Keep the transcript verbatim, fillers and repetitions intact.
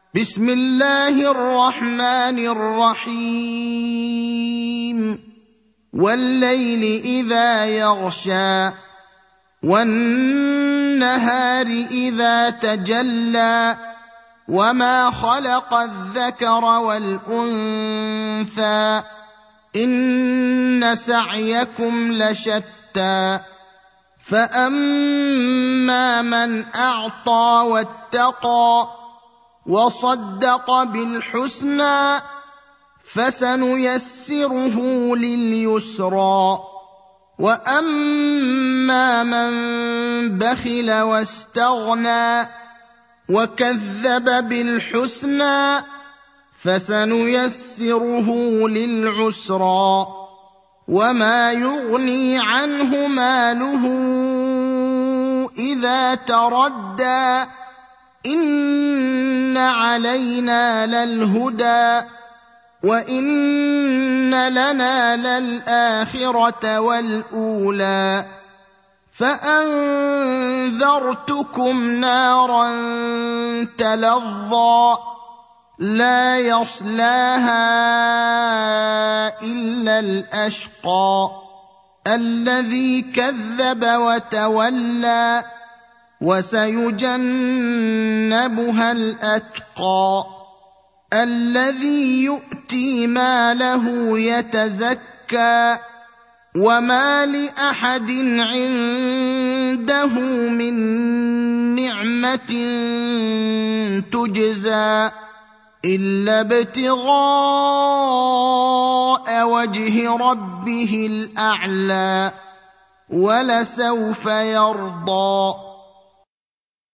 بسم الله الرحمن الرحيم والليل إذا يغشى والنهار إذا تجلى وما خلق الذكر والأنثى إن سعيكم لشتى فأما من أعطى واتقى وصدق بالحسنى فسنيسره لليسرى وأما من بخل واستغنى وكذب بالحسنى فسنيسره للعسرى وما يغني عنه ماله إذا تردى إن علينا للهدى وإن لنا للآخرة والأولى فأنذرتكم نارا تلظى لا يصلاها إلا الأشقى الذي كذب وتولى وسيجنبها الأتقى الذي يؤتي ماله يتزكى وما لأحد عنده من نعمة تجزى إلا ابتغاء وجه ربه الأعلى ولسوف يرضى